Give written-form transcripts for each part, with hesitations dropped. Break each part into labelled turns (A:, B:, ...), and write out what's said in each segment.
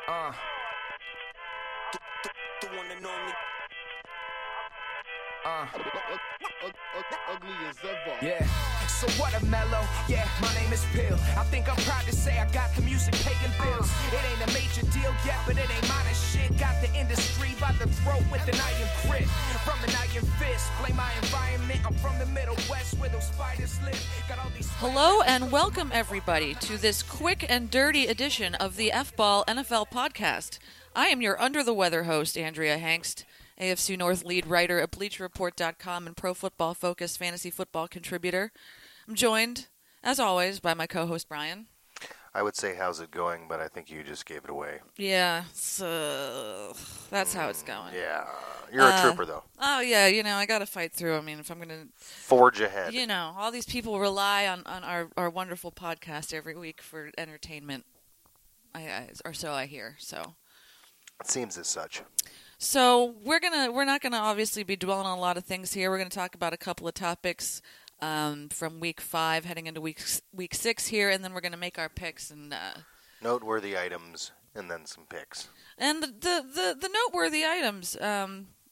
A: The one and only.
B: Ugly as ever.
A: Yeah. So what a mellow, yeah, my name is Pill. I think I'm proud to say I got the music paying bills. It ain't a major deal yet, but it ain't mine as shit. Got the industry by the throat with an iron grip. From an iron fist, blame my environment. I'm from the Middle West where those spiders live. Got all these.
C: Hello and welcome everybody to this quick and dirty edition of the F-Ball NFL podcast. I am your under the weather host, Andrea Hangst, AFC North lead writer at BleacherReport.com and Pro Football Focus fantasy football contributor. I'm joined, as always, by my co-host Brian.
D: I would say how's it going, but I think you just gave it away.
C: Yeah, so that's how it's going.
D: Yeah. You're a trooper, though.
C: Oh, yeah, I got to fight through. I mean, if I'm going to...
D: Forge ahead.
C: all these people rely on our wonderful podcast every week for entertainment, or so I hear, so...
D: It seems as such.
C: So we're not gonna obviously be dwelling on a lot of things here. We're gonna talk about a couple of topics from week 5 heading into week 6 here, and then we're gonna make our picks and
D: noteworthy items and then some picks.
C: And the noteworthy items, at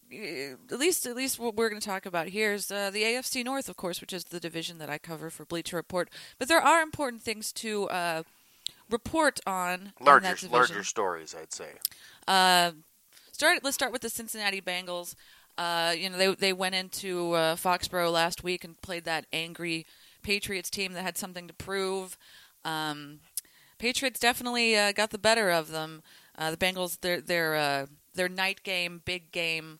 C: least what we're gonna talk about here is the AFC North, of course, which is the division that I cover for Bleacher Report. But there are important things to report on.
D: Larger stories, I'd say.
C: Let's start with the Cincinnati Bengals. They went into Foxborough last week and played that angry Patriots team that had something to prove. Patriots definitely got the better of them. The Bengals, their night game, big game,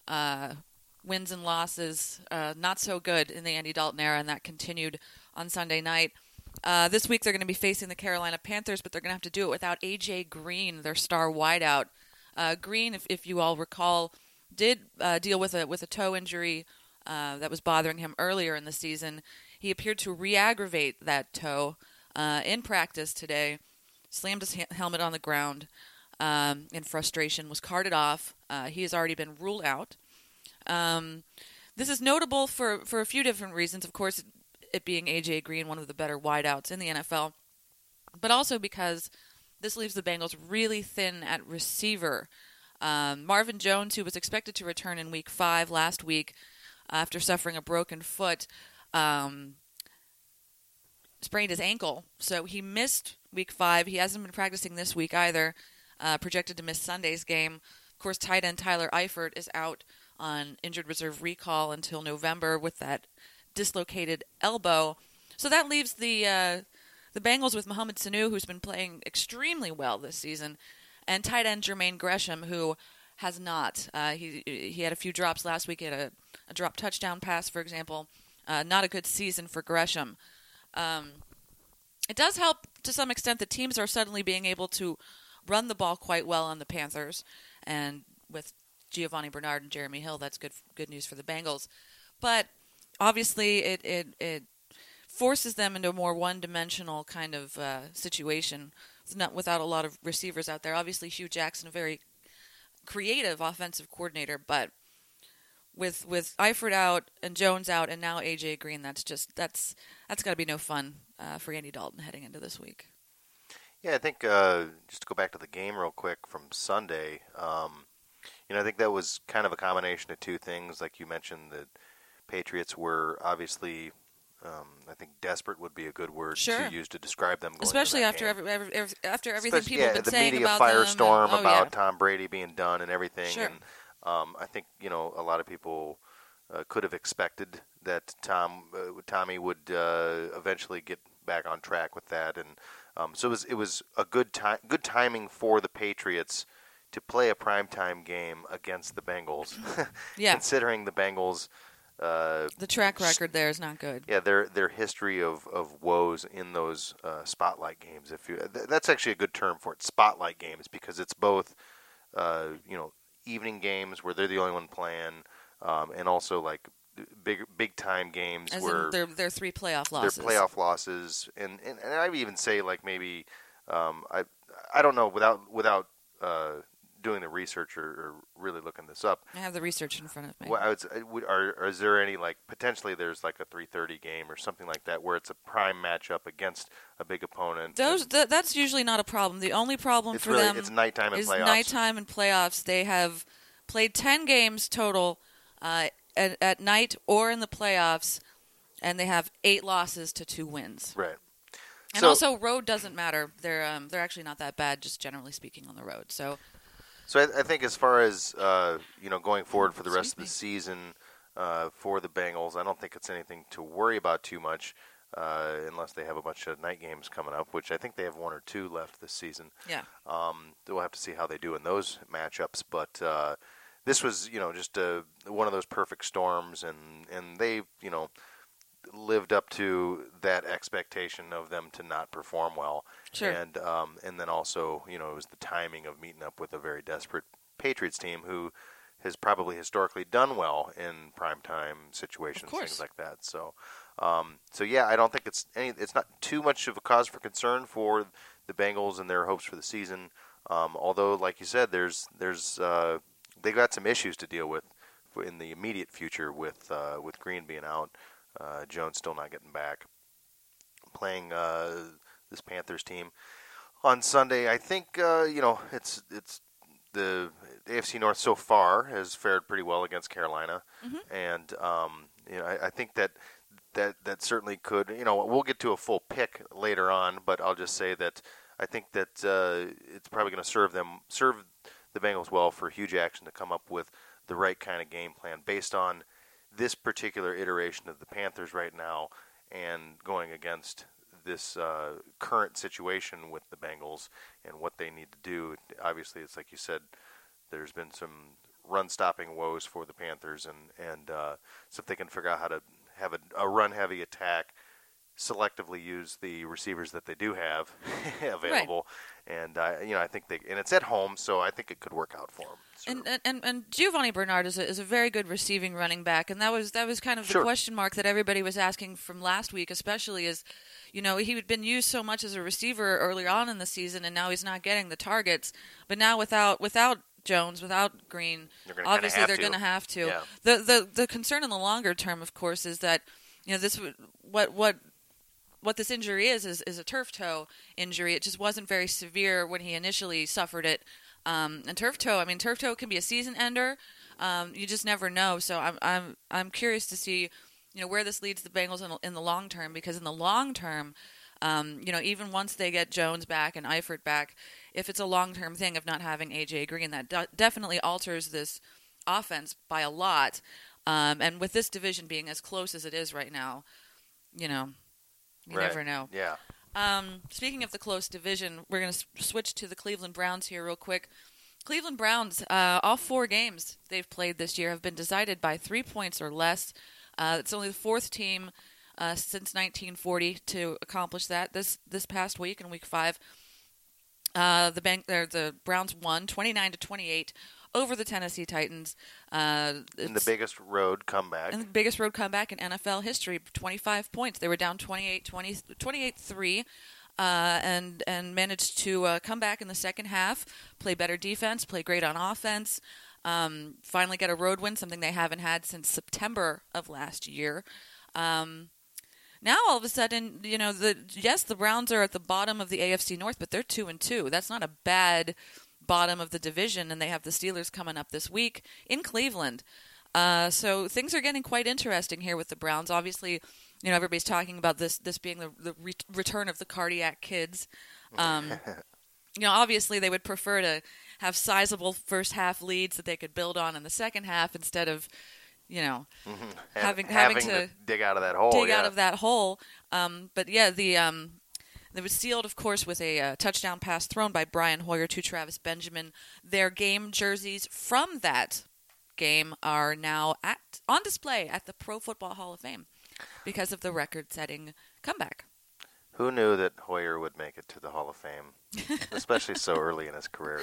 C: wins and losses, not so good in the Andy Dalton era, and that continued on Sunday night. This week they're going to be facing the Carolina Panthers, but they're going to have to do it without A.J. Green, their star wideout. Green, if you all recall, did deal with a toe injury that was bothering him earlier in the season. He appeared to re-aggravate that toe in practice today, slammed his helmet on the ground in frustration, was carted off. He has already been ruled out. This is notable for a few different reasons. Of course, it being A.J. Green, one of the better wideouts in the NFL, but also because this leaves the Bengals really thin at receiver. Marvin Jones, who was expected to return in Week 5 last week after suffering a broken foot, sprained his ankle, so he missed Week 5. He hasn't been practicing this week either, projected to miss Sunday's game. Of course, tight end Tyler Eifert is out on injured reserve recall until November with that dislocated elbow. So that leaves the Bengals with Mohamed Sanu, who's been playing extremely well this season, and tight end Jermaine Gresham, who has not. He had a few drops last week. He had a drop touchdown pass, for example. Not a good season for Gresham. It does help to some extent that teams are suddenly being able to run the ball quite well on the Panthers, and with Giovanni Bernard and Jeremy Hill, that's good news for the Bengals. But obviously, it forces them into a more one-dimensional kind of situation, without a lot of receivers out there. Obviously, Hugh Jackson, a very creative offensive coordinator, but with Eifert out and Jones out, and now A.J. Green, that's got to be no fun for Andy Dalton heading into this week.
D: Yeah, I think just to go back to the game real quick from Sunday, I think that was kind of a combination of two things. Like you mentioned, the Patriots were obviously, I think desperate would be a good word to use to describe them.
C: Especially after everything people have been saying about
D: the media firestorm about
C: Tom
D: Brady being done and everything.
C: Sure.
D: And I think a lot of people could have expected that Tommy would eventually get back on track with that, and so it was a good timing for the Patriots to play a primetime game against the Bengals.
C: Yeah,
D: considering the Bengals.
C: The track record there is not good.
D: Yeah, their history of woes in those spotlight games. That's actually a good term for it, spotlight games, because it's both evening games where they're the only one playing, and also like big time games where
C: they're 3 playoff losses.
D: They're playoff losses, and I would even say like maybe I don't know without doing the research or really looking this up.
C: I have the research in front of me.
D: Well, is there any, like, potentially there's like a 3:30 game or something like that where it's a prime matchup against a big opponent?
C: That's usually not a problem. The only problem for them
D: it's nighttime and
C: is
D: playoffs.
C: nighttime and playoffs. They have played 10 games total at night or in the playoffs, and they have 8 losses to 2 wins.
D: Right.
C: And also, road doesn't matter. They're actually not that bad, just generally speaking, on the road. So
D: I think as far as going forward for the rest of the season for the Bengals, I don't think it's anything to worry about too much, unless they have a bunch of night games coming up, which I think they have 1 or 2 left this season.
C: Yeah.
D: We'll have to see how they do in those matchups, but this was just one of those perfect storms, and they lived up to that expectation of them to not perform well.
C: Sure.
D: And then also, it was the timing of meeting up with a very desperate Patriots team who has probably historically done well in primetime situations, things like that. So yeah, I don't think it's not too much of a cause for concern for the Bengals and their hopes for the season. Although, like you said, there's they got some issues to deal with in the immediate future with Green being out. Jones still not getting back. Playing this Panthers team on Sunday, I think it's the AFC North so far has fared pretty well against Carolina, and I think that certainly could. We'll get to a full pick later on, but I'll just say that I think that it's probably going to serve the Bengals well for Hugh Jackson to come up with the right kind of game plan based on this particular iteration of the Panthers right now, and going against this current situation with the Bengals and what they need to do. Obviously, it's like you said, there's been some run-stopping woes for the Panthers, and so if they can figure out how to have a run-heavy attack, selectively use the receivers that they do have available, right. And I think and it's at home, so I think it could work out for them.
C: And Giovanni Bernard is a very good receiving running back, and that was kind of the question mark that everybody was asking from last week, especially as he had been used so much as a receiver earlier on in the season, and now he's not getting the targets. But now without Jones, without Green, obviously they're going to have to.
D: Yeah.
C: The concern in the longer term, of course, is that this what this injury is a turf toe injury. It just wasn't very severe when he initially suffered it. And turf toe can be a season ender. You just never know. So I'm curious to see, where this leads the Bengals in the long term, because in the long term, even once they get Jones back and Eifert back, if it's a long-term thing of not having AJ Green, that definitely alters this offense by a lot. And with this division being as close as it is right now, you never know.
D: Yeah.
C: Speaking of the close division, we're going to switch to the Cleveland Browns here real quick. Cleveland Browns, all 4 games they've played this year have been decided by 3 points or less. It's only the 4th team since 1940 to accomplish that. This past week, in Week 5, the Browns won 29-28 over the Tennessee Titans.
D: In the biggest road comeback.
C: And the biggest road comeback in NFL history, 25 points. They were down 28-3, and managed to come back in the second half, play better defense, play great on offense, finally get a road win, something they haven't had since September of last year. Now all of a sudden, the Browns are at the bottom of the AFC North, but they're 2-2. That's not a bad bottom of the division, and they have the Steelers coming up this week in Cleveland. So things are getting quite interesting here with the Browns. Obviously, everybody's talking about this being the return of the cardiac kids. Obviously they would prefer to have sizable first half leads that they could build on in the second half instead of having to
D: dig out of that hole.
C: But yeah, they was sealed, of course, with a touchdown pass thrown by Brian Hoyer to Travis Benjamin. Their game jerseys from that game are now on display at the Pro Football Hall of Fame because of the record-setting comeback.
D: Who knew that Hoyer would make it to the Hall of Fame, especially so early in his career?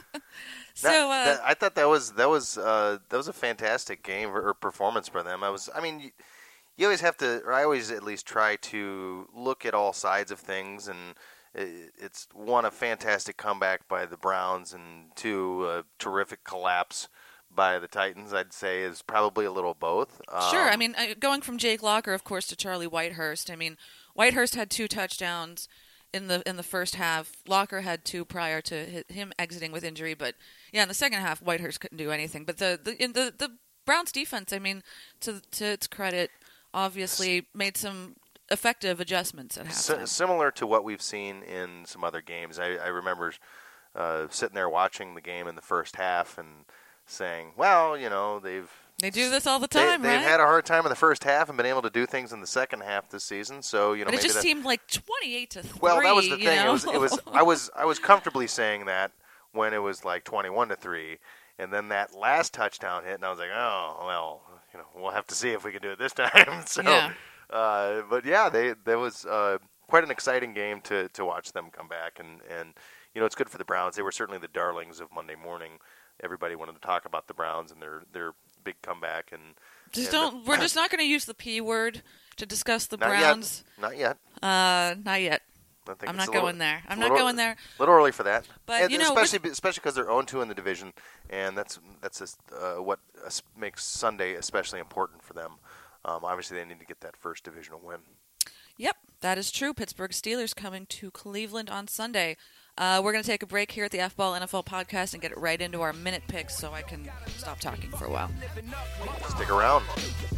D: I thought that was a fantastic game or performance for them. You always have to, or I always at least try to look at all sides of things, and it's one, a fantastic comeback by the Browns, and two, a terrific collapse by the Titans. I'd say is probably a little both.
C: Sure. I mean, going from Jake Locker, of course, to Charlie Whitehurst. I mean, Whitehurst had 2 touchdowns in the first half. Locker had 2 prior to him exiting with injury, but yeah, in the second half, Whitehurst couldn't do anything. But the Browns defense, I mean, to its credit, obviously made some effective adjustments at halftime.
D: Similar to what we've seen in some other games. I remember sitting there watching the game in the first half and saying, well, you know,
C: they do this all the time,
D: they've
C: right?
D: had a hard time in the first half and been able to do things in the second half this season. So, you know,
C: but it
D: maybe
C: just seemed like 28-3.
D: Well, that was the thing.
C: You know?
D: It was I was comfortably saying that when it was like 21-3, and then that last touchdown hit, and I was like, oh well, you know, we'll have to see if we can do it this time. So,
C: yeah.
D: But yeah, there was quite an exciting game to watch them come back, and you know, it's good for the Browns. They were certainly the darlings of Monday morning. Everybody wanted to talk about the Browns and their big comeback, and
C: we're just not going to use the P word to discuss the
D: not
C: Browns.
D: Not yet.
C: Not yet. I'm not going there. I'm not going there.
D: A little early for that.
C: But
D: and,
C: you know,
D: especially because they're 0-2 in the division, and that's what makes Sunday especially important for them. Obviously, they need to get that first divisional win.
C: Yep, that is true. Pittsburgh Steelers coming to Cleveland on Sunday. We're going to take a break here at the F-Ball NFL podcast and get right into our minute picks so I can stop talking for a while.
D: Stick around.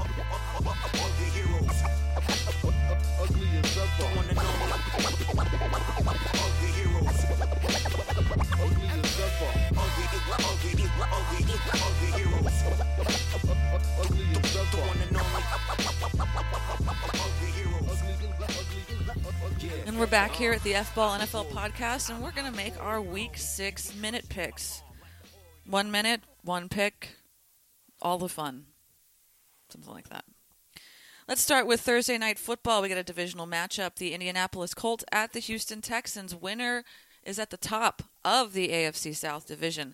C: And we're back here at the F-Ball NFL podcast, and we're going to make our Week 6 minute picks. 1 minute, 1 pick, all the fun. Something like that. Let's start with Thursday Night Football. We got a divisional matchup. The Indianapolis Colts at the Houston Texans. Winner is at the top of the AFC South division.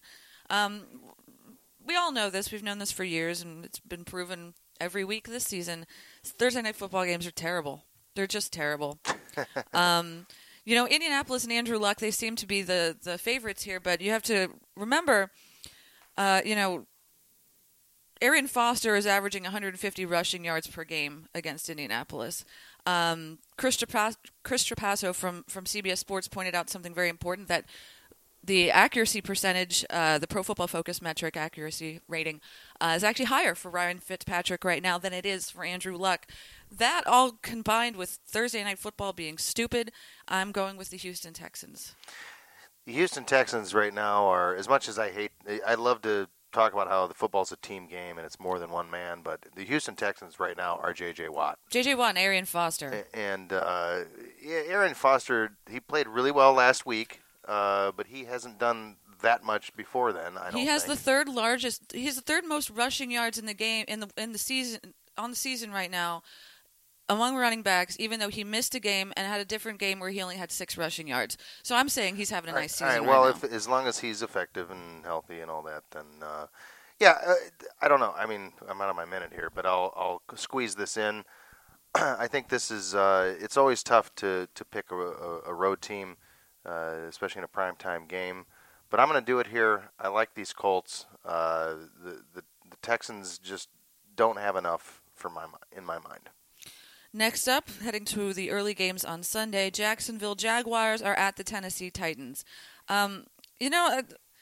C: We all know this. We've known this for years, and it's been proven every week this season. Thursday Night Football games are terrible. They're just terrible. You know, Indianapolis and Andrew Luck, they seem to be the favorites here, but you have to remember, you know, Arian Foster is averaging 150 rushing yards per game against Indianapolis. Chris Trapasso from CBS Sports pointed out something very important, that the accuracy percentage, the Pro Football Focus metric accuracy rating, is actually higher for Ryan Fitzpatrick right now than it is for Andrew Luck. That all combined with Thursday Night Football being stupid, I'm going with the Houston Texans.
D: The Houston Texans right now are, as much as I love to talk about how the football's a team game and it's more than one man, but the Houston Texans right now are J.J. Watt.
C: J.J. Watt and Arian Foster.
D: And Arian Foster, he played really well last week, but he hasn't done that much before then.
C: He has the third largest. He's the third most rushing yards in the game in the season on the season right now among running backs, even though he missed a game and had a different game where he only had 6 rushing yards. So I'm saying he's having a nice season.
D: Well,
C: right now.
D: as long as he's effective and healthy and all that, then I don't know. I mean, I'm out of my minute here, but I'll squeeze this in. I think this is. It's always tough to pick a road team, especially in a primetime game. But I'm going to do it here. I like these Colts. The Texans just don't have enough in my mind.
C: Next up, heading to the early games on Sunday, Jacksonville Jaguars are at the Tennessee Titans. You know,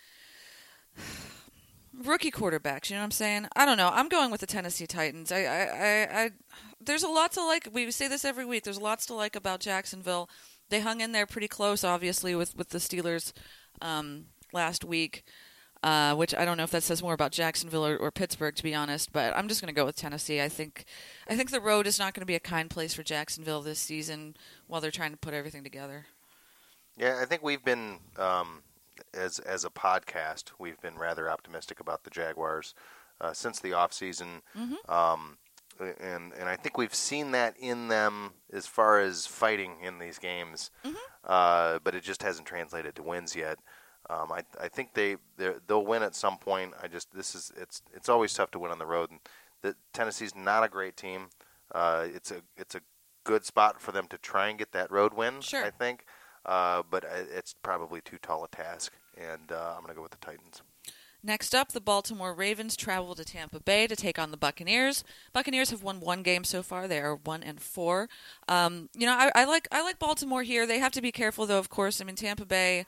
C: rookie quarterbacks, you know what I'm saying? I don't know. I'm going with the Tennessee Titans. There's a lot to like. We say this every week. There's lots to like about Jacksonville. They hung in there pretty close, obviously, with the Steelers last week. Which I don't know if that says more about Jacksonville or Pittsburgh, to be honest, but I'm just going to go with Tennessee. I think the road is not going to be a kind place for Jacksonville this season while they're trying to put everything together.
D: Yeah, I think we've been, as a podcast, we've been rather optimistic about the Jaguars since the offseason. Mm-hmm. And I think we've seen that in them as far as fighting in these games, mm-hmm. But it just hasn't translated to wins yet. I think they'll win at some point. It's always tough to win on the road. And Tennessee's not a great team. It's a good spot for them to try and get that road win.
C: Sure.
D: I think. but it's probably too tall a task, and I'm going to go with the Titans.
C: Next up, the Baltimore Ravens travel to Tampa Bay to take on the Buccaneers. Buccaneers have won one game so far. They are 1-4. I like Baltimore here. They have to be careful, though. Of course, I mean Tampa Bay.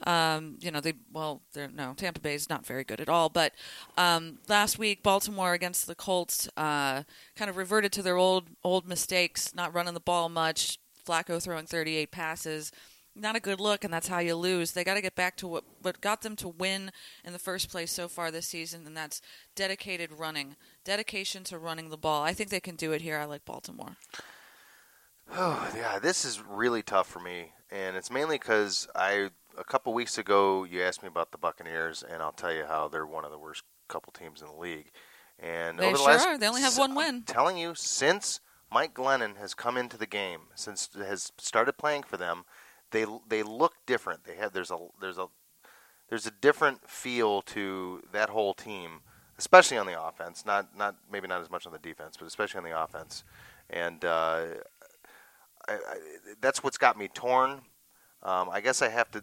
C: Tampa Bay is not very good at all. But last week, Baltimore against the Colts kind of reverted to their old mistakes, not running the ball much. Flacco throwing 38 passes. Not a good look, and that's how you lose. They got to get back to what got them to win in the first place so far this season, and that's dedication to running the ball. I think they can do it here. I like Baltimore.
D: Oh, yeah, this is really tough for me, and it's mainly because a couple weeks ago you asked me about the Buccaneers, and I'll tell you how they're one of the worst couple teams in the league. And
C: they
D: over the
C: sure
D: last,
C: are. They only have one win.
D: I'm telling you, since Mike Glennon has come into the game, since has started playing for them, they look different. There's a different feel to that whole team, especially on the offense. Maybe not as much on the defense, but especially on the offense. And that's what's got me torn. I guess I have to.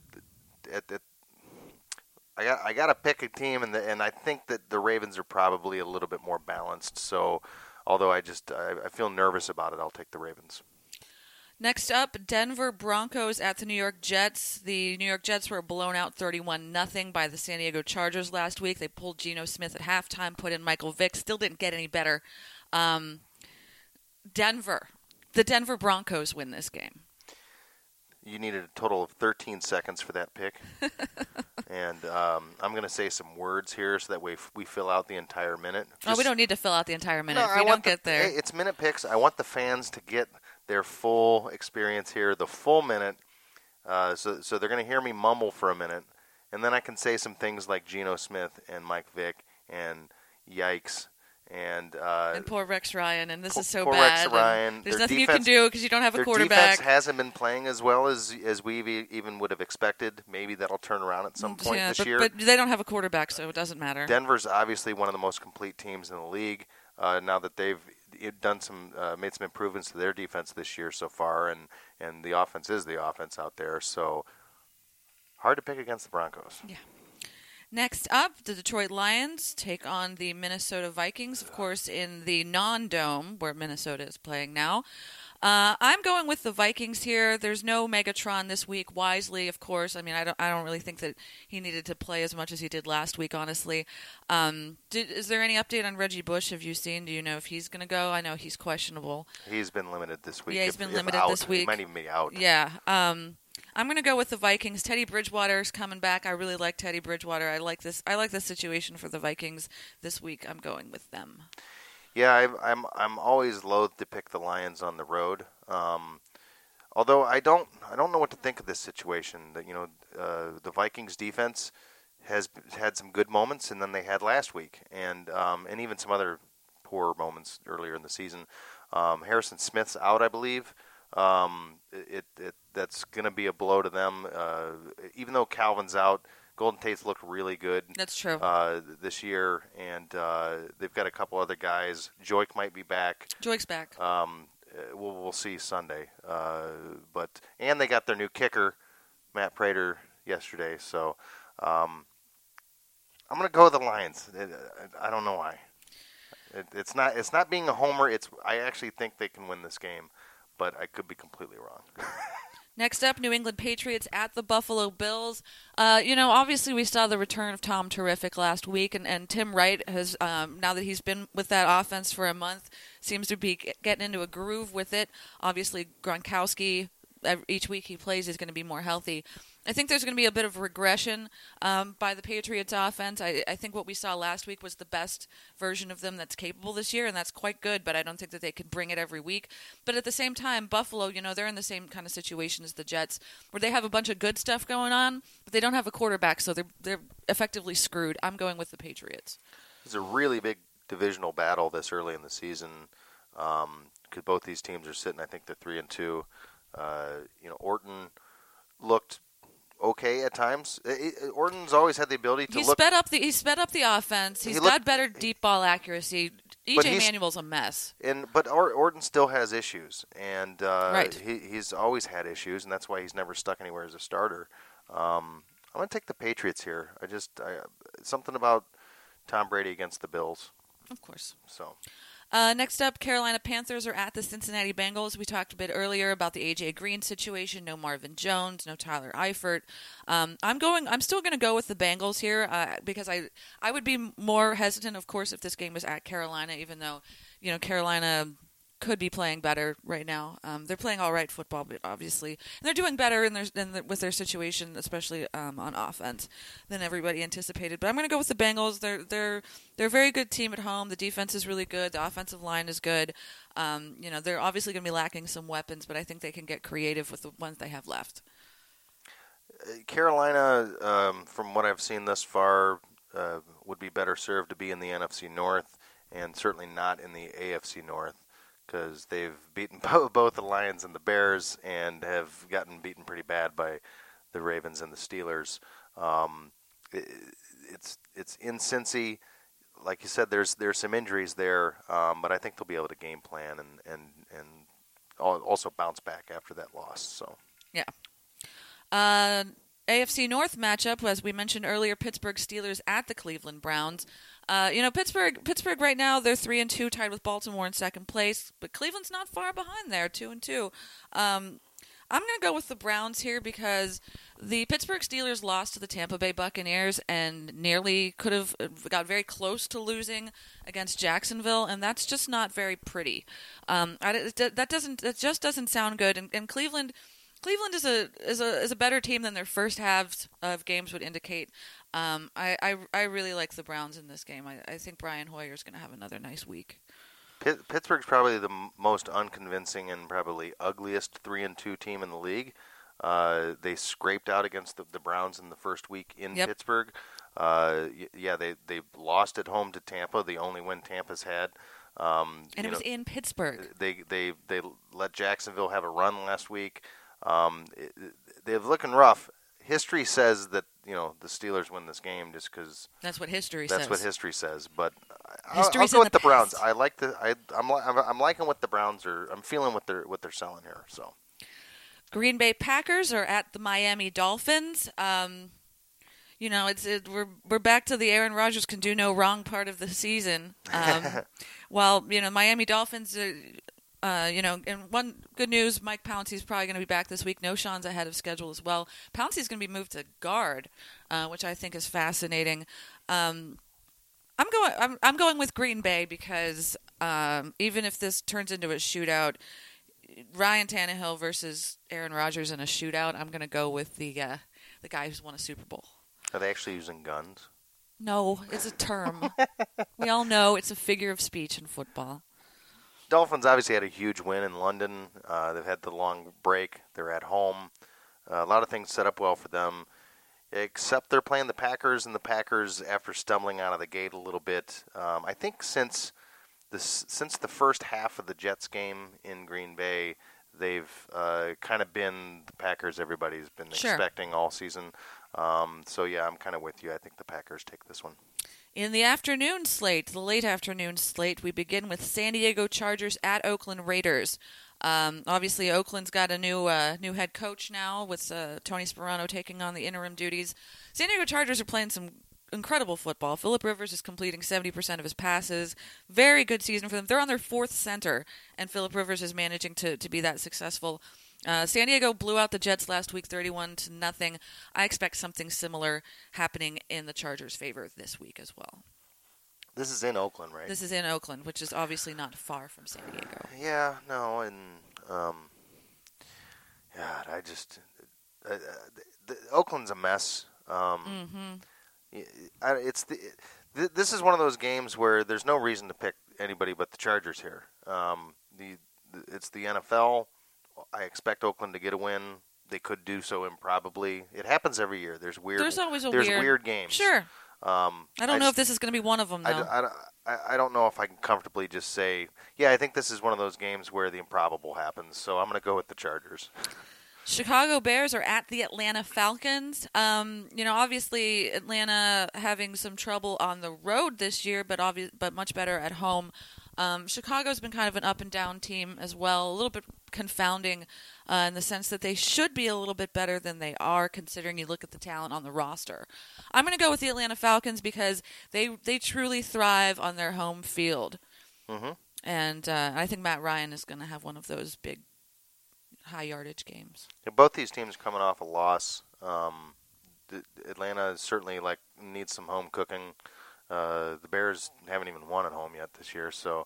D: I got to pick a team, and I think that the Ravens are probably a little bit more balanced. So, although I feel nervous about it, I'll take the Ravens.
C: Next up, Denver Broncos at the New York Jets. The New York Jets were blown out 31-0 by the San Diego Chargers last week. They pulled Geno Smith at halftime, put in Michael Vick. Still didn't get any better. The Denver Broncos win this game.
D: You needed a total of 13 seconds for that pick. And I'm going to say some words here so that way we fill out the entire minute.
C: We don't need to fill out the entire minute.
D: No,
C: if we don't get there.
D: Hey, it's minute picks. I want the fans to get their full experience here, the full minute. So they're going to hear me mumble for a minute. And then I can say some things like Geno Smith and Mike Vick and yikes. And
C: poor Rex Ryan, and this is so
D: poor
C: bad.
D: Rex Ryan.
C: There's nothing you can do because you don't have a quarterback.
D: Their defense hasn't been playing as well as we even would have expected. Maybe that'll turn around at some point this year.
C: But they don't have a quarterback, so it doesn't matter.
D: Denver's obviously one of the most complete teams in the league. Now that they've made some improvements to their defense this year so far, and the offense is the offense out there. So hard to pick against the Broncos.
C: Yeah. Next up, the Detroit Lions take on the Minnesota Vikings, of course, in the non-dome where Minnesota is playing now. I'm going with the Vikings here. There's no Megatron this week. Wisely, of course. I mean, I don't really think that he needed to play as much as he did last week, honestly. Is there any update on Reggie Bush? Have you seen? Do you know if he's going to go? I know he's questionable.
D: He's been limited this week.
C: Yeah, he's been limited this week.
D: He might even be out.
C: Yeah. I'm going to go with the Vikings. Teddy Bridgewater's coming back. I really like Teddy Bridgewater. I like this situation for the Vikings this week. I'm going with them.
D: Yeah, I'm always loath to pick the Lions on the road. Although I don't know what to think of this situation. That the Vikings defense has had some good moments, and then they had last week, and even some other poor moments earlier in the season. Harrison Smith's out, I believe. That's going to be a blow to them. Even though Calvin's out, Golden Tate's looked really good.
C: That's true.
D: This year, and they've got a couple other guys. Joik might be back.
C: Joik's back.
D: We'll see Sunday. And they got their new kicker, Matt Prater, yesterday. So I'm going to go with the Lions. I don't know why. It's not being a homer. I actually think they can win this game, but I could be completely wrong.
C: Next up, New England Patriots at the Buffalo Bills. Obviously we saw the return of Tom Terrific last week, and Tim Wright has, now that he's been with that offense for a month, seems to be getting into a groove with it. Obviously, Gronkowski, each week he plays, is going to be more healthy. I think there's going to be a bit of regression by the Patriots offense. I think what we saw last week was the best version of them that's capable this year, and that's quite good, but I don't think that they could bring it every week. But at the same time, Buffalo, they're in the same kind of situation as the Jets, where they have a bunch of good stuff going on, but they don't have a quarterback, so they're effectively screwed. I'm going with the Patriots.
D: It's a really big divisional battle this early in the season, because both these teams are sitting, I think they're 3-2. Orton looked okay at times. Orton's always had the ability to
C: He sped up the offense. He's got better deep ball accuracy. EJ Manuel's a mess.
D: But Orton still has issues, and
C: right.
D: he's always had issues, and that's why he's never stuck anywhere as a starter. I'm going to take the Patriots here. Something about Tom Brady against the Bills.
C: Of course.
D: So.
C: Next up, Carolina Panthers are at the Cincinnati Bengals. We talked a bit earlier about the A.J. Green situation. No Marvin Jones, no Tyler Eifert. I'm still going to go with the Bengals here because I would be more hesitant, of course, if this game was at Carolina, even though Carolina could be playing better right now. They're playing all right football, but obviously, and they're doing better with their situation, especially on offense, than everybody anticipated. But I'm going to go with the Bengals. They're a very good team at home. The defense is really good. The offensive line is good. They're obviously going to be lacking some weapons, but I think they can get creative with the ones they have left.
D: Carolina, from what I've seen thus far, would be better served to be in the NFC North and certainly not in the AFC North, because they've beaten both the Lions and the Bears and have gotten beaten pretty bad by the Ravens and the Steelers. It's in Cincy. Like you said, there's some injuries there, but I think they'll be able to game plan and also bounce back after that loss. So
C: yeah. AFC North matchup, as we mentioned earlier, Pittsburgh Steelers at the Cleveland Browns. Pittsburgh right now, they're 3-2, tied with Baltimore in second place, but Cleveland's not far behind there, 2-2. I'm going to go with the Browns here because the Pittsburgh Steelers lost to the Tampa Bay Buccaneers and nearly could have got very close to losing against Jacksonville, and that's just not very pretty. That just doesn't sound good. And Cleveland is a better team than their first halves of games would indicate. I really like the Browns in this game. I think Brian Hoyer is going to have another nice week.
D: Pittsburgh's probably the most unconvincing and probably ugliest 3-2 team in the league. They scraped out against the Browns in the first week in Pittsburgh. They lost at home to Tampa, the only win Tampa's had.
C: And it was in Pittsburgh.
D: They let Jacksonville have a run last week. They're looking rough. History says that the Steelers win this game just because
C: that's what history says.
D: That's what history says. But I'll go with the Browns. I'm liking what the Browns are. I'm feeling what they're selling here. So
C: Green Bay Packers are at the Miami Dolphins. We're back to the Aaron Rodgers can do no wrong part of the season. While Miami Dolphins. And one good news, Mike Pouncey's probably going to be back this week. Noshawn's ahead of schedule as well. Pouncey's going to be moved to guard, which I think is fascinating. I'm going with Green Bay because even if this turns into a shootout, Ryan Tannehill versus Aaron Rodgers in a shootout, I'm going to go with the guy who's won a Super Bowl.
D: Are they actually using guns?
C: No, it's a term. We all know it's a figure of speech in football.
D: Dolphins obviously had a huge win in London. They've had the long break. They're at home. A lot of things set up well for them, except they're playing the Packers, and the Packers, after stumbling out of the gate a little bit, I think since the first half of the Jets game in Green Bay, they've kind of been the Packers everybody's been expecting all season. I'm kind of with you. I think the Packers take this one.
C: In the afternoon slate, the late afternoon slate, we begin with San Diego Chargers at Oakland Raiders. Obviously, Oakland's got a new head coach now with Tony Sparano taking on the interim duties. San Diego Chargers are playing some incredible football. Phillip Rivers is completing 70% of his passes. Very good season for them. They're on their fourth center, and Phillip Rivers is managing to be that successful. San Diego blew out the Jets last week 31-0. I expect something similar happening in the Chargers' favor this week as well.
D: This is in Oakland, right?
C: This is in Oakland, which is obviously not far from San Diego.
D: Yeah, no, and Oakland's a mess. This is one of those games where there's no reason to pick anybody but the Chargers here. It's the NFL. I expect Oakland to get a win. They could do so improbably. It happens every year. There's always weird games.
C: Sure. I don't know if this is going to be one of them, though.
D: I don't know if I can comfortably just say, I think this is one of those games where the improbable happens. So I'm going to go with the Chargers.
C: Chicago Bears are at the Atlanta Falcons. Obviously Atlanta having some trouble on the road this year, but much better at home. Chicago's been kind of an up and down team as well, a little bit confounding in the sense that they should be a little bit better than they are, considering you look at the talent on the roster. I'm going to go with the Atlanta Falcons because they truly thrive on their home field.
D: Mm-hmm.
C: And I think Matt Ryan is going to have one of those big high yardage games.
D: Yeah, both these teams coming off a loss. Atlanta certainly needs some home cooking. The Bears haven't even won at home yet this year, so.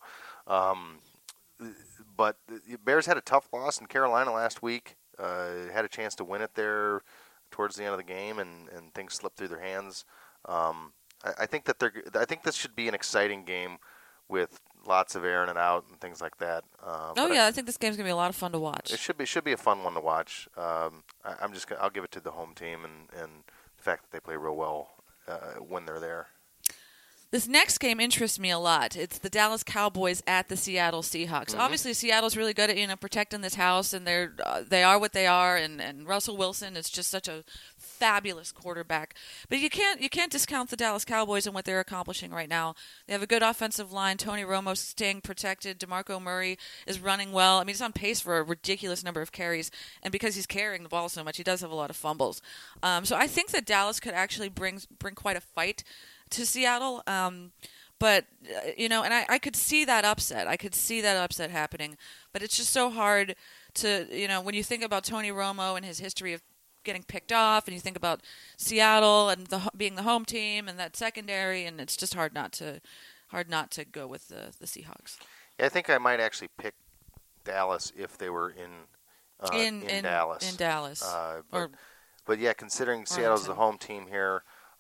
D: But the Bears had a tough loss in Carolina last week. Had a chance to win it there towards the end of the game, and things slipped through their hands. I think this should be an exciting game with lots of air in and out and things like that.
C: I think this game's gonna be a lot of fun to watch.
D: It should be a fun one to watch. I'll give it to the home team and the fact that they play real well when they're there.
C: This next game interests me a lot. It's the Dallas Cowboys at the Seattle Seahawks.
D: Mm-hmm.
C: Obviously, Seattle's really good at protecting this house, and they are what they are. And Russell Wilson is just such a fabulous quarterback. But you can't discount the Dallas Cowboys and what they're accomplishing right now. They have a good offensive line. Tony Romo's staying protected. DeMarco Murray is running well. I mean, he's on pace for a ridiculous number of carries, and because he's carrying the ball so much, he does have a lot of fumbles. So I think that Dallas could actually bring quite a fight to Seattle, but and I could see that upset. I could see that upset happening, but it's just so hard to when you think about Tony Romo and his history of getting picked off, and you think about Seattle and being the home team and that secondary, and it's just hard not to go with the Seahawks.
D: Yeah, I think I might actually pick Dallas if they were in Dallas.
C: In Dallas,
D: but yeah, considering Seattle's the home team here.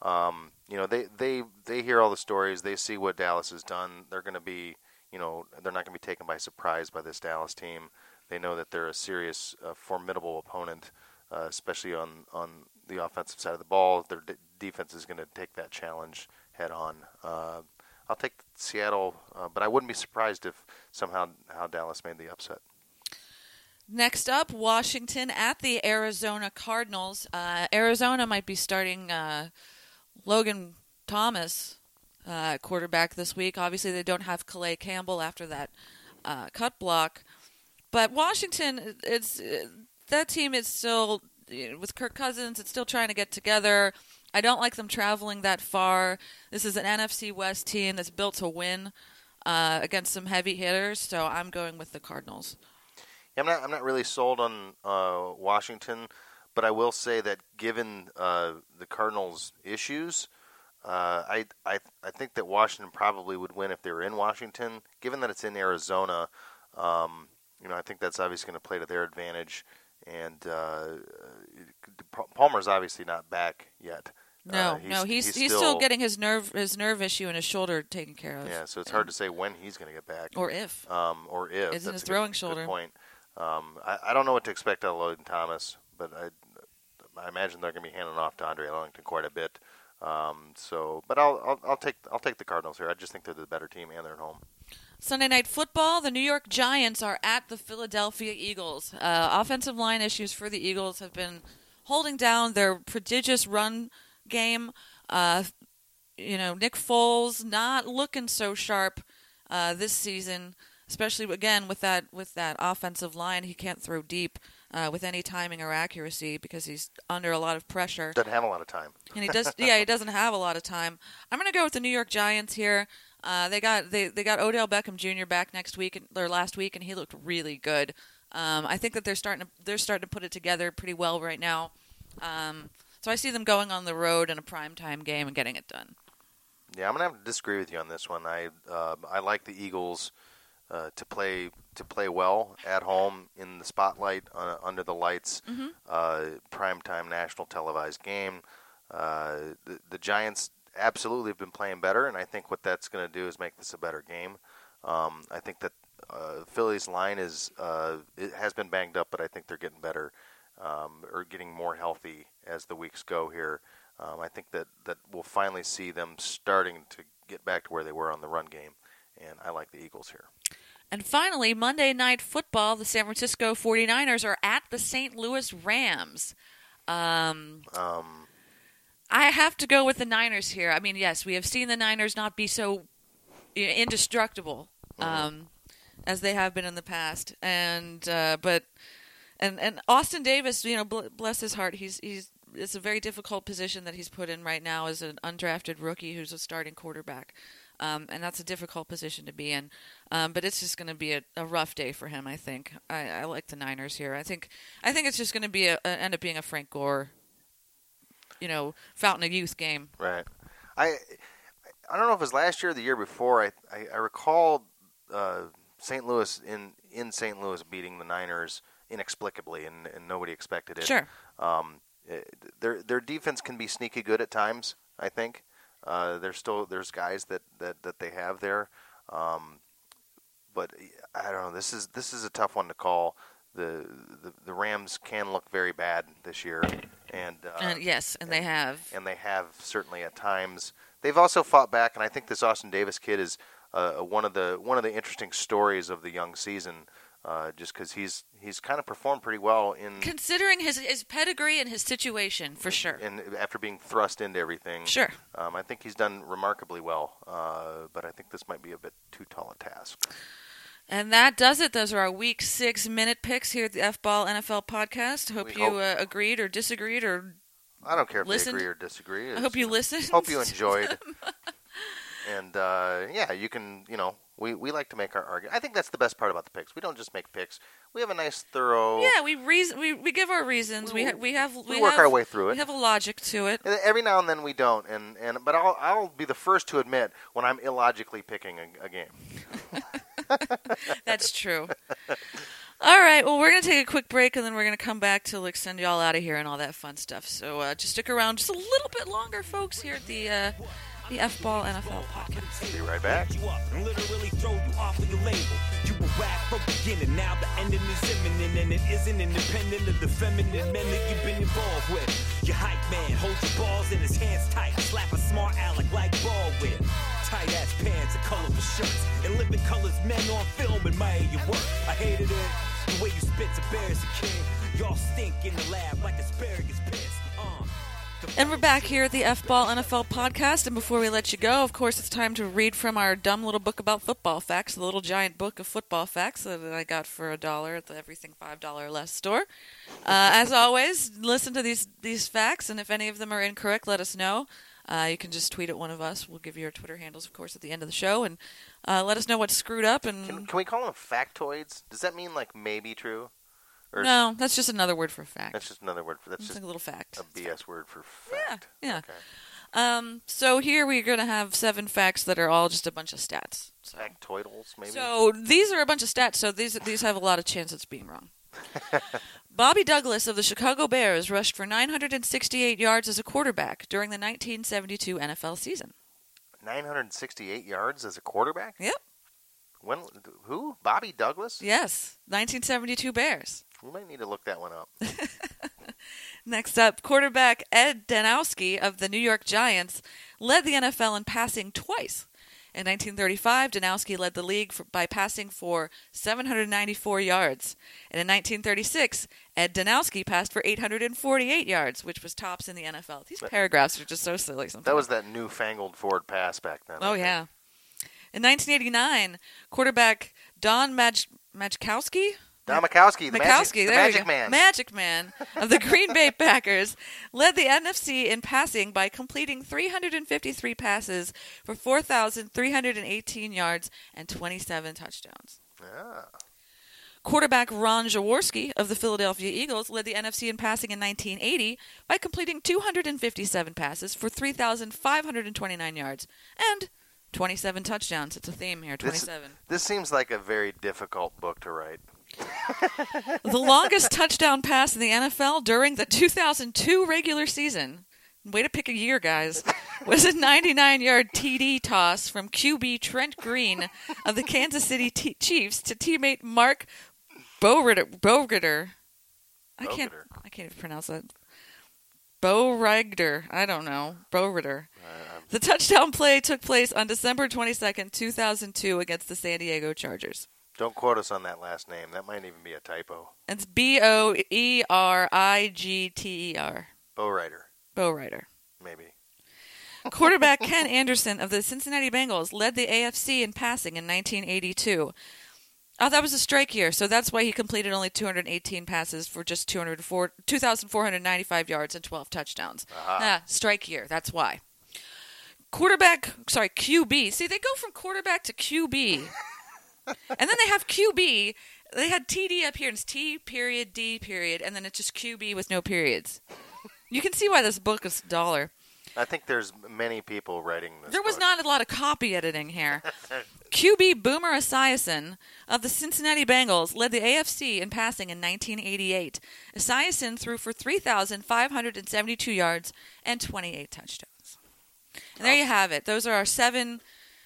D: They hear all the stories. They see what Dallas has done. They're going to be, they're not going to be taken by surprise by this Dallas team. They know that they're a serious, formidable opponent, especially on the offensive side of the ball. Their defense is going to take that challenge head on. I'll take Seattle, but I wouldn't be surprised if somehow Dallas made the upset.
C: Next up, Washington at the Arizona Cardinals. Arizona might be starting Logan Thomas quarterback this week. Obviously, they don't have Calais Campbell after that cut block. But Washington, that team is still, with Kirk Cousins, it's still trying to get together. I don't like them traveling that far. This is an NFC West team that's built to win against some heavy hitters, so I'm going with the Cardinals.
D: Yeah, I'm not really sold on Washington. But I will say that given the Cardinals' issues, I think that Washington probably would win if they were in Washington. Given that it's in Arizona, I think that's obviously going to play to their advantage. And Palmer's obviously not back yet.
C: No, he's still getting his nerve issue in his shoulder taken care of.
D: Yeah, so it's hard to say when he's going to get back,
C: or if.
D: It's
C: in his throwing shoulder.
D: Good point. I don't know what to expect out of Logan Thomas, but I imagine they're going to be handing off to Andre Ellington quite a bit. But I'll take the Cardinals here. I just think they're the better team and they're at home.
C: Sunday Night Football, the New York Giants are at the Philadelphia Eagles. Offensive line issues for the Eagles have been holding down their prodigious run game. Nick Foles not looking so sharp this season, especially again with that offensive line. He can't throw deep with any timing or accuracy because he's under a lot of pressure.
D: Doesn't have a lot of time.
C: And he does. Yeah, he doesn't have a lot of time. I'm going to go with the New York Giants here. They got Odell Beckham Jr. back last week, and he looked really good. I think that they're starting to put it together pretty well right now. So I see them going on the road in a primetime game and getting it done.
D: Yeah, I'm gonna have to disagree with you on this one. I like the Eagles to play well at home in the spotlight under the lights. Mm-hmm. Primetime national televised game. The Giants absolutely have been playing better, and I think what that's going to do is make this a better game. I think that Philly's line has been banged up, but I think they're getting better or getting more healthy as the weeks go here. I think that we'll finally see them starting to get back to where they were on the run game, and I like the Eagles here.
C: And finally, Monday Night Football, the San Francisco 49ers are at the St. Louis Rams. I have to go with the Niners here. I mean, yes, we have seen the Niners not be so indestructible as they have been in the past. And Austin Davis, bless his heart, it's a very difficult position that he's put in right now as an undrafted rookie who's a starting quarterback. And that's a difficult position to be in. But it's just going to be a rough day for him, I think. I like the Niners here. I think it's just going to be end up being a Frank Gore, Fountain of Youth game.
D: Right. I don't know if it was last year or the year before. I recall St. Louis in St. Louis beating the Niners inexplicably, and nobody expected it.
C: Sure.
D: Their defense can be sneaky good at times, I think. There's guys that they have there, but I don't know. This is a tough one to call. The Rams can look very bad this year, and they have certainly at times. They've also fought back, and I think this Austin Davis kid is one of the interesting stories of the young season. Just because he's kind of performed pretty well
C: considering his pedigree and his situation, for sure.
D: And after being thrust into everything,
C: sure.
D: I think he's done remarkably well. But I think this might be a bit too tall a task.
C: And that does it. Those are our Week 6 minute picks here at the F-Ball NFL podcast. Hope you agreed or disagreed or
D: I don't care if
C: listened.
D: they agree or disagree.
C: I hope you listened.
D: Hope you enjoyed. And you can, we like to make our argument. I think that's the best part about the picks. We don't just make picks. We have a nice, thorough.
C: Yeah, we give our reasons. We
D: work our way through it.
C: We have a logic to it.
D: Every now and then we don't, but I'll be the first to admit when I'm illogically picking a game.
C: That's true. All right, well, we're going to take a quick break, and then we're going to come back to send you all out of here and all that fun stuff. So just stick around just a little bit longer, folks, here at the F-Ball NFL podcast.
D: Be right back.
B: Literally throw you off of your label. You were whack from beginning, now the ending is imminent, and it isn't independent of the feminine men that you've been involved with. Your hype man holds your balls in his hands tight, slap a smart aleck like Baldwin. Tight ass pants and colorful shirts, and living colors men on film admire your work. I hated it, the way you spit's embarrassing, kid. Y'all stink in the lab like asparagus pits.
C: And we're back here at the F-Ball NFL podcast, and before we let you go, of course, it's time to read from our dumb little book about football facts, the little giant book of football facts that I got for $1 at the Everything $5 or Less store. As always, listen to these facts, and if any of them are incorrect, let us know. You can just tweet at one of us. We'll give you our Twitter handles, of course, at the end of the show, and let us know what's screwed up. And
D: can we call them factoids? Does that mean maybe true?
C: No, that's just another word for fact.
D: That's just another word for that's
C: it's
D: just
C: like a little fact.
D: A BS word for fact.
C: Yeah.
D: Okay.
C: So here we're going to have 7 facts that are all just a bunch of stats. So.
D: Factoidals, maybe.
C: So these are a bunch of stats. So these have a lot of chance of being wrong. Bobby Douglas of the Chicago Bears rushed for 968 yards as a quarterback during the 1972 NFL season.
D: 968 yards as a quarterback?
C: Yep.
D: When? Who? Bobby Douglas?
C: Yes, 1972 Bears.
D: We might need to look that one up.
C: Next up, quarterback Ed Danowski of the New York Giants led the NFL in passing twice. In 1935, Danowski led the league by passing for 794 yards. And in 1936, Ed Danowski passed for 848 yards, which was tops in the NFL. These paragraphs are just so silly sometimes.
D: That was that newfangled forward pass back then.
C: Oh, yeah. In 1989, quarterback Don Majkowski?
D: Don Majkowski, the
C: Magic Man. Magic Man of the Green Bay Packers led the NFC in passing by completing 353 passes for 4,318 yards and 27 touchdowns.
D: Yeah.
C: Quarterback Ron Jaworski of the Philadelphia Eagles led the NFC in passing in 1980 by completing 257 passes for 3,529 yards and 27 touchdowns. It's a theme here, 27.
D: This seems like a very difficult book to write.
C: The longest touchdown pass in the NFL during the 2002 regular season, way to pick a year, guys, was a 99-yard TD toss from QB Trent Green of the Kansas City Chiefs to teammate Mark Beauregard. I can't even pronounce that. Beauregard. I don't know. Beauregard. The touchdown play took place on December 22nd, 2002 against the San Diego Chargers.
D: Don't quote us on that last name. That might even be a typo.
C: It's Boerigter.
D: Bowrider.
C: Bowrider.
D: Maybe.
C: Quarterback Ken Anderson of the Cincinnati Bengals led the AFC in passing in 1982. Oh, that was a strike year, so that's why he completed only 218 passes for just 2,495 yards and 12 touchdowns. Strike year, that's why. QB. See, they go from quarterback to QB. And then they have QB. They had TD up here, and it's T period, D period, and then it's just QB with no periods. You can see why this book is $1.
D: I think there's many people writing this
C: There was
D: book.
C: not a lot of copy editing here. QB Boomer Esiason of the Cincinnati Bengals led the AFC in passing in 1988. Esiason threw for 3,572 yards and 28 touchdowns. And there you have it. Those are our 7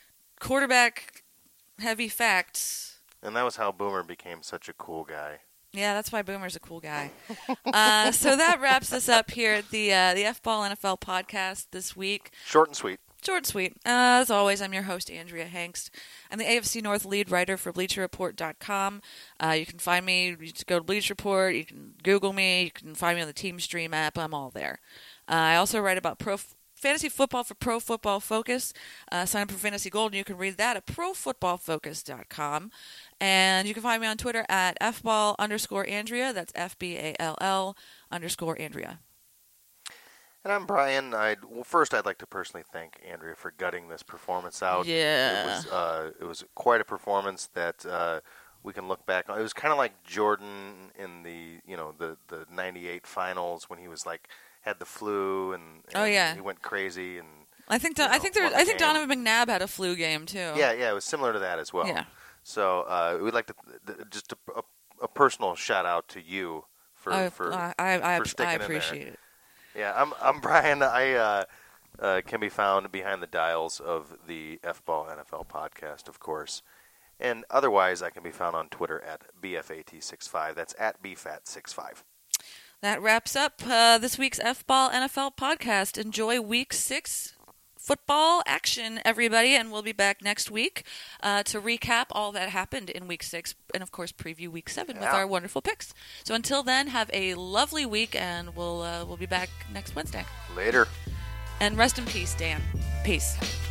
C: quarterback-heavy facts.
D: And that was how Boomer became such a cool guy.
C: Yeah, that's why Boomer's a cool guy. So that wraps us up here at the F-Ball NFL podcast this week.
D: Short and sweet.
C: Short and sweet. As always, I'm your host, Andrea Hangst. I'm the AFC North lead writer for BleacherReport.com. You can find me. You just go to Bleacher Report. You can Google me. You can find me on the Team Stream app. I'm all there. I also write about fantasy football for Pro Football Focus. Sign up for Fantasy Gold, and you can read that at ProFootballFocus.com. And you can find me on Twitter at FBall_Andrea. That's FBALL_Andrea.
D: And I'm Brian. First, I'd like to personally thank Andrea for gutting this performance out.
C: Yeah.
D: It was quite a performance that we can look back on. It was kind of like Jordan in the 98 finals when he was had the flu and he went crazy and
C: I think Donovan McNabb had a flu game too.
D: Yeah, it was similar to that as well.
C: Yeah.
D: So we'd like to just a personal shout out to you for
C: I
D: sticking
C: appreciate
D: in there.
C: it.
D: Yeah, I'm Brian. I can be found behind the dials of the F-Ball NFL podcast, of course. And otherwise, I can be found on Twitter at BFAT65. That's at BFAT65.
C: That wraps up this week's F-Ball NFL podcast. Enjoy Week 6 football action, everybody, and we'll be back next week to recap all that happened in Week 6 and, of course, preview Week 7 with our wonderful picks. So until then, have a lovely week, and we'll be back next Wednesday.
D: Later.
C: And rest in peace, Dan. Peace.